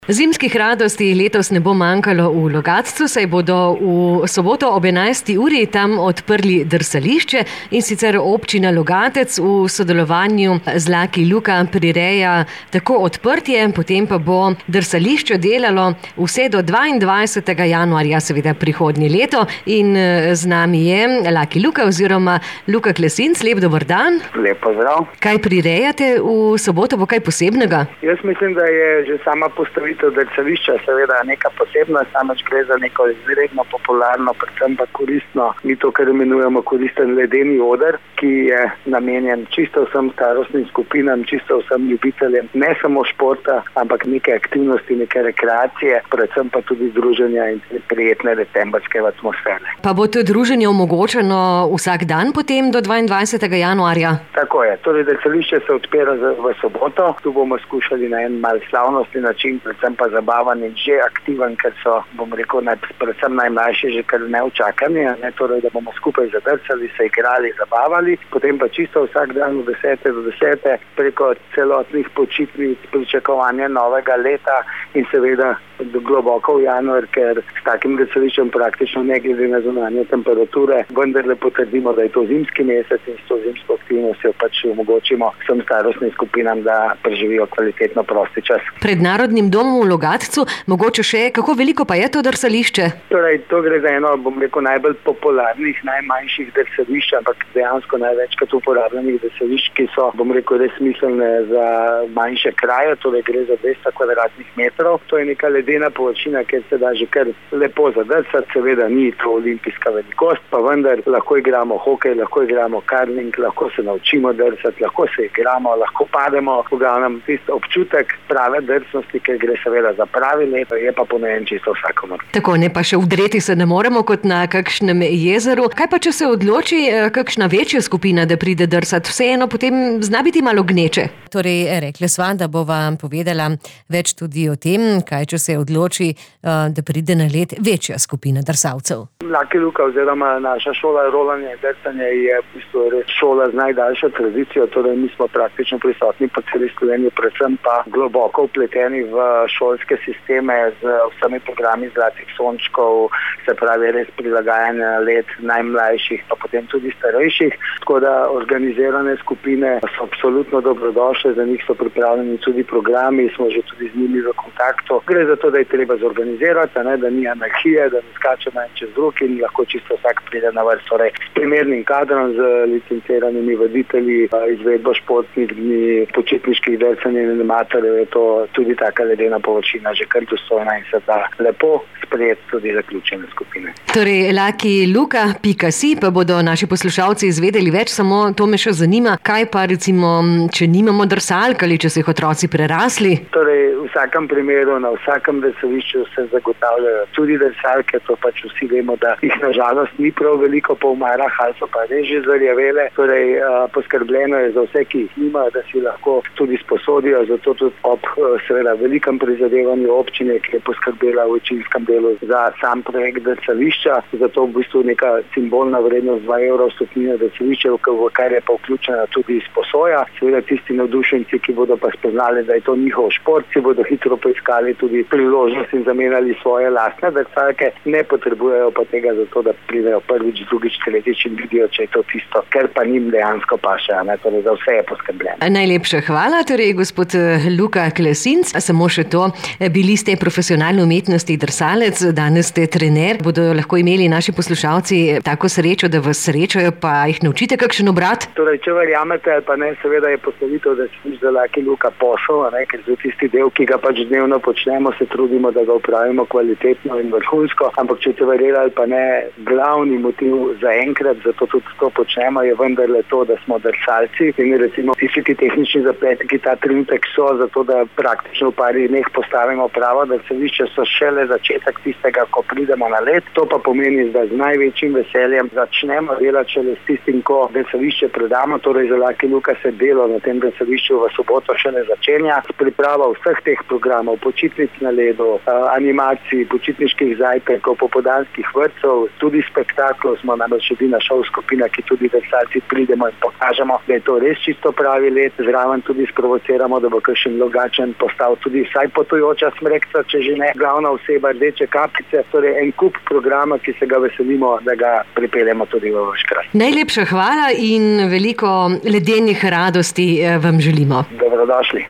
Zimskih radosti letos ne bo manjkalo v Logatcu, saj bodo v soboto ob 11. uri tam odprli drsališče, in sicer občina Logatec v sodelovanju z Lucky Luka prireja tako odprtje, potem pa bo drsališče delalo vse do 22. januarja, seveda prihodnje leto. In z nami je Lucky Luka oziroma Luka Klesinc. Lep dober dan. Lep pozdrav. Kaj prirejate v soboto, bo kaj posebnega? Jaz mislim, da je že sama postavitev drsališča seveda neka posebna, namreč gre za neko izredno popularno, predvsem pa koristno, mi to kar imenujemo koristen ledeni oder, ki je namenjen čisto vsem starostnim skupinam, čisto vsem ljubiteljem, ne samo športa, ampak neke aktivnosti, neke rekreacije, predvsem pa tudi druženja in prijetne decembrske atmosfere. Pa bo to druženje omogočeno vsak dan potem do 22. januarja? Tako je, torej drsališče se odpira v soboto, tu bomo skušali na en mal slavnostni način, predvsem pa zabavan in že aktiven, ker so, bom rekel, predvsem najmlajši že kar neučakani, torej da bomo skupaj zadrsali, se igrali, zabavali, potem pa čisto vsak dan od 10. do 10. preko celotnih počitnic, pričakovanja novega leta in seveda globoko v januar, ker s takim drsališčem praktično ne glede na zunanje temperature vendarle potrdimo, da je to zimski mesec in s to zimsko aktivnostjo pač omogočimo vsem starostnim skupinam, da preživijo kvalitetno prosti čas. Pred Narodnim domom v Logatcu, mogoče še, kako veliko pa je to drsališče? Torej, to gre za eno, bom rekel, najbolj popularnih, najmanjših drsališč, ampak dejansko največkrat uporabljenih drsališč, ki so, bom rekel, res smiselne za manjše kraje, torej gre za 200 kvadratnih metrov. To je neka ledena površina, kjer se da že kar lepo zadrsati, seveda ni to olimpijska velikost, pa vendar lahko igramo hokej, lahko igramo karling, lahko se naučimo drsati, lahko se igramo, lahko pademo, v glavnem tisti občutek prave drsnosti, ker gre seveda za pravi let, je pa ponujen čisto vsakomur. Tako, ne pa še vdreti se ne moremo kot na kakšnem jezeru. Kaj pa, če se odloči kakšna večja skupina, da pride drsati, vseeno potem zna biti malo gneče? Torej, rekla sva, da bo vam povedala več tudi o tem, kaj če se odloči, da pride na led večja skupina drsalcev. Lucky Luka oziroma naša šola rolanja in drsanja je v bistvu res šola z najdaljšo tradicijo, torej mi smo praktično prisotni po celi Sloveniji, predvsem pa globoko vpleteni v šolske sisteme z vsemi programi zlatih sončkov, se pravi res prilagajanje na led najmlajših, pa potem tudi starejših, tako da organizirane skupine so absolutno dobrodošle, za njih so pripravljeni tudi programi, smo že tudi z njimi v kontaktu. Gre za to, da je treba zorganizirati, da ni anarhije, da ne skače na en čez drug in lahko čisto vsak pride na vrsto. Torej, s primernim kadrom, z licenciranimi voditelji, izvedbo športnih dni, počitniških drsanj in animatorjev je to tudi taka ledena površina že kar dostojna in se da lepo sprejeti tudi zaključene skupine. Torej, luckyluka.si, pa bodo naši poslušalci izvedeli več, samo to me še zanima, kaj pa recimo, če nimamo drsalk ali če so jih otroci prerasli? Torej, v vsakem primeru, na vsakem drsališču se zagotavljajo tudi drsalke, to pač vsi vemo, da jih nažalost ni prav veliko po umarah, ali so pa res že zarjavele. Torej, poskrbljeno je za vse, ki jih nima, da si lahko tudi sposodijo, zato tudi ob seveda velikem prizadevanju občine, ki je poskrbela v večinskem delu za sam projekt drsališča, zato v bistvu neka simbolna vrednost 2 € vstopnine drsališča, v kar je pa vključena tudi izposoja. Seveda tisti navdušenci, ki bodo pa spoznali, da je to njihov šport, si bodo hitro poiskali tudi priložnost in zamenjali svoje lastne drsalke, ne potrebujejo pa tega zato, da pridejo prvič, drugič, tretjič in vidijo, če je to tisto, ker pa njim dejansko paše, torej za vse je poskrbljeno. Najlepša hvala, torej gospod Luka Klesinc. Samo še to, bili ste profesionalni umetnosti drsalec, danes ste trener. Bodo lahko imeli naši poslušalci tako srečo, da vas srečajo, pa jih naučite kakšen obrat? Torej, če verjamete ali pa ne, seveda je postavitev drsališč za Lucky Luka posel, ker za tisti del, ki ga pač dnevno počnemo, se trudimo, da ga upravimo kvalitetno in vrhunsko, ampak če te verjeli ali pa ne, glavni motiv za enkrat, zato tudi to počnemo, je vendarle to, da smo drsalci in recimo tisti tehnični zapleti, ki ta trenutek so, zato da praktično v parih dneh postavimo pravo drsališče, so šele začetek tistega, ko pridemo na led. To pa pomeni, da z največjim veseljem začnemo delati šele s tistim, ko drsališče predamo, torej za Lucky Luka se delo na tem drsališču v soboto šele začenja. S pripravo vseh teh programov, počitnic na ledu, animacij, počitniških zajtrkov, popoldanskih vrtcev, tudi spektaklov. Smo namreč edina šov skupina, ki tudi drsalci pridemo in pokažemo, da je to res čisto pravi let. Zraven tudi sprovociramo, da bo kakšen Logatčan postal tudi vsaj potujoča smrekca, če že ne glavna oseba Rdeče kapice. Torej en kup programa, ki se ga veselimo, da ga pripeljemo tudi v vaš kraj. Najlepša hvala in veliko ledenih radosti vam želimo. Dobrodošli.